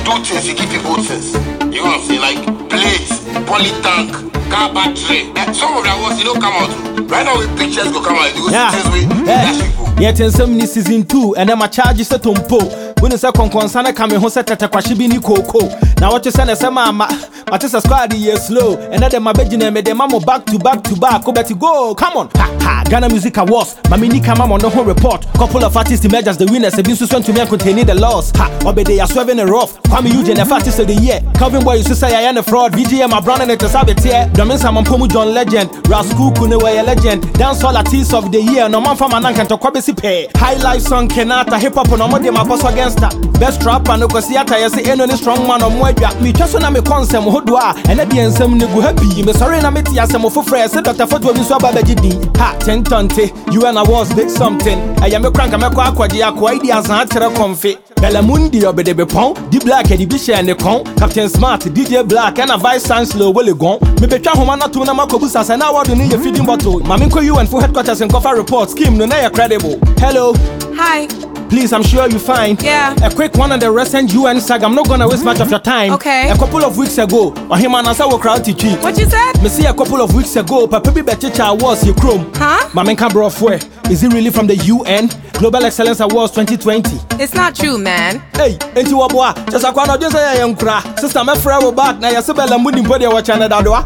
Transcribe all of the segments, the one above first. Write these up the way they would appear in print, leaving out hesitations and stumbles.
do things, you give people things. You know what I'm saying? Like plates, poly tank, car battery. Some of that words, you don't come out. Right now, with pictures go come out. You go see things with dash people. Yet in some season 2, and then my charges set on po. When you say concern, come in, who said that Kwashibini Coco. Now what you say, Mama, but it's a squad year slow, and then my bedroom made the mammo back to back. Go back to go. Come on, Ghana Music Awards. Mamini Kamam on the whole report. Couple of artists emerge as the winners. Have been sent to me and containing the loss. Obe they are swerving a rough. Kwame Eugene, the artist of the year. Calvin Boy, you say I am a fraud. VGM, my brand and it's a saboteur. Domin Samon Pomu John Legend. Rascal Kunewe legend. Dance all artists of the year. No man from Anankan to Kwabesi pay. High life song Kenata hip hop on Omode my boss against that. Best rapper no kosiata yesi eno ni strong man on mweja. Mi chaso na me konsem hodwa. Ene di ensem ni gu happy. Me sorry na me ti asem ofofre. Se Dr. Foto mi so ababa jidi. Ha 10 tonte. You and awards big something. Aya me crank me kwa akwaji akwa ideas na atere konfe. Belamundi obede be pon. Di black edi bi share ne kon. Captain Smart, DJ Black and a Vice Chancellor wole gon. Me betwa homa na to na makobusa se na award ni ye feeding bottle. Mami ko UN for headquarters and cover report scheme no na credible. Hello. Hi. Please, I'm sure you're fine. Yeah. A quick one on the recent UN saga. I'm not gonna waste much of your time. Okay. A couple of weeks ago, him and Asa were crowd teaching. What you said? Me see a couple of weeks ago, Papa Bechicha was your chrome. Huh? Mamenka Brofwe. Is it really from the UN? Global Excellence Awards 2020. It's not true, man. Hey, into Wabwa. Just a quano just a young cra. Sister, my friend will back. Now, Yasabella Moody body watch another doa.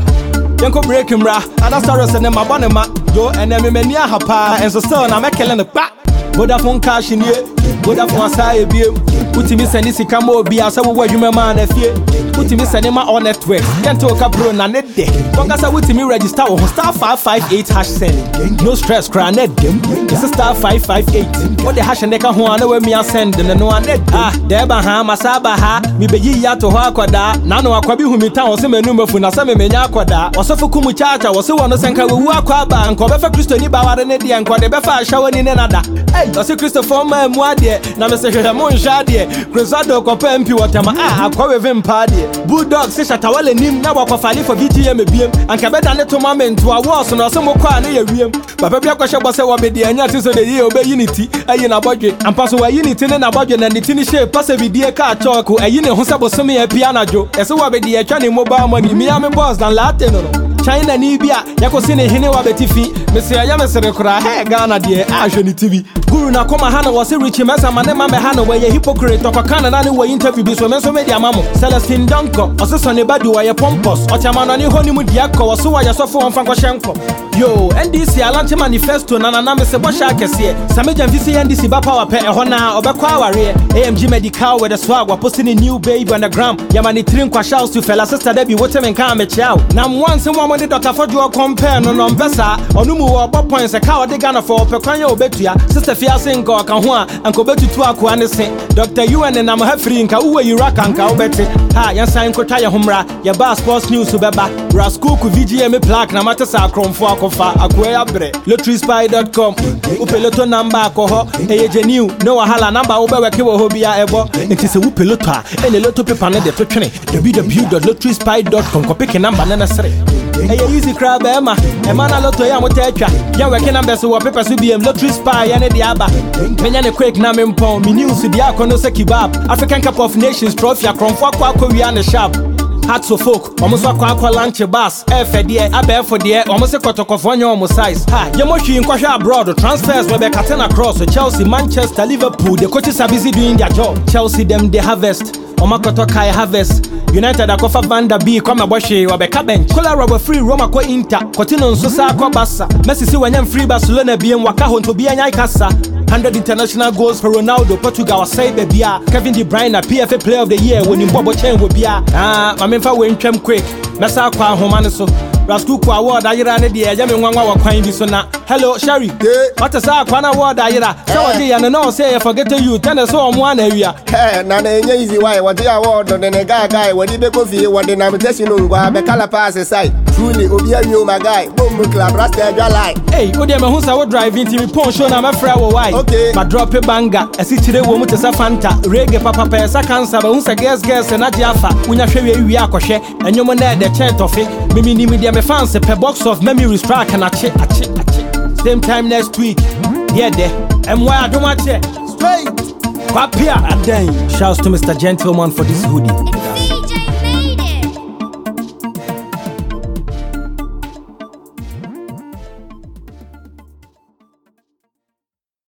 Yanko break him ra. And I started sending my bonema. Yo, and then me near hapa. And so still, I'm a killing the back. Vodafone cash in here, Vodafone aside beer. Put me sending Sikamo be as I was human man a fear. Put me sending my own network. Can't talk a bro na net day. Don't as I would me register on star 558 hash send. No stress, cry net them. It's a star 558. What the hash and they can want where me a send and no one net. Deba ha, Masaba ha, me be ya to Hakwada. Nano Akwabi who me town was a number for Nasame Menyakwada. Was of Kumuchacha was so one of Sanka Wakwaba and Kobefa Christoni Bawarene and Quadebefa showing in another. I say Christopher Mwade, na Mr. Ramon Shadie, Cruzado Copempi Watama, Aqua Vimpadie, Bulldog, Sishatawale Nim, now Wakafali for VGM BM, and Cabeta Netomament to our walls and some Kwan Rim. But Papa was a Wabedi and Yatis of the year obey unity, a yin a budget, and pass away unity in a budget and the tiny shape, pass a video car talk, a yin who supposed to me a piano joe, as a Wabedi a Chani mobile money, me am a boss than Latin. China Nibia, Yakosine Hinewa Betifi, Mr. Yamasakura, hey, Ghana, dear, Ashoni TV. Guru Nakoma Hana was a rich massa, Manema Hana, where a hypocrite of a Canada way interview, so Meso Media Mammo, Celestine Dunko, or Sasson Badu, or a Pompos, or Chamanani Honeymoon Diaco, or so I saw for Frankoshenko. Yo, NDC Alante Manifesto, Nana Sebosha Cassia, Samajan VC NDC Bapa, Hona, or Bakwa, AMG Medical, where the swag were posting a new baby on the gram. Yamani Trinkwa shouts to fella sister Debbie, Water and Kame Chow. Now once and one Dr. Fojo compare no Vesa, or Numu or Bob points a cow de Ghana for Pequano Betua, Sister Fiasin or Kahua, and Kobetu Tuakuanese, Dr. UN and I'm free in Kaua Iraq and Kaubeti. Ha, Yansan Kotaya Humra, Yaba Sports News Subeba, Raskuku VGM plaque, Namatasa Chrome for Akofa, Aquea Bre, LotterySpy.com, Upeloto number, Coho, New, no Hala number, Obekiwa Hobia Ebo, it is a Upelota, and a lot of people on the www.lotteryspy.com, copy number necessary. Hey, easy crab, Emma. Emana Lotto Yamotecha. Yan working numbers who are papers to be Lottery Spy and the Abba. Penyan quick Namin Pom, me news to the Akono Sekibab, African Cup of Nations trophy, Kromfakwa Korean shop. Hats of folk, almost a quack lunch bus, FD, Abe for the almost a Cotocofonia almost size. Ha, Yamoshi in Kwasha abroad, transfers where they Catena across Chelsea, Manchester, Liverpool. The coaches are busy doing their job. Chelsea, them, they harvest. Omakoto Kai harvest. United Akofa Vanda B, Koma Boshi, Wabeka bench. Kola rubber free Roma ko Inter, Cotino Sosa ko Bassa. Messi see when free Barcelona be and Wakahon to be an Ikasa. 100 international goals for Ronaldo, Portugal, say Bebia, Kevin De Bruyne, PFA Player of the Year when in Bobo Chen will be a. My menfa win Chem quick. Messa Kwa Homaniso. Raskuku award ayira ne de eja me nwanwa wa kwan bi so na. Hello Sherry. What is that kwan award ayira? So what dey no say forget you tell us so omo na awia. Na enye easy why what dey award no ne guy what dey be go fi what dey na mtation ngwa be kala pass side. Truly obi ayu my guy. Bomb club rasta lie. Hey, o dey me hu say wo driving team pon show na me fra wo why. Okay. But drop a banger. Esi chire wo mu te sa Fanta. Reggae papa pesa cancer ba hu say girls na jiafa. Unya hwe wi akohwe. Enyomo na de chant of it. Mimi ni media me fans per box of memory track and ache. Same time next week. Yeah, there. And why I don't watch it. Straight. Papia. Shouts to Mr. Gentleman for this hoodie. It's CJ.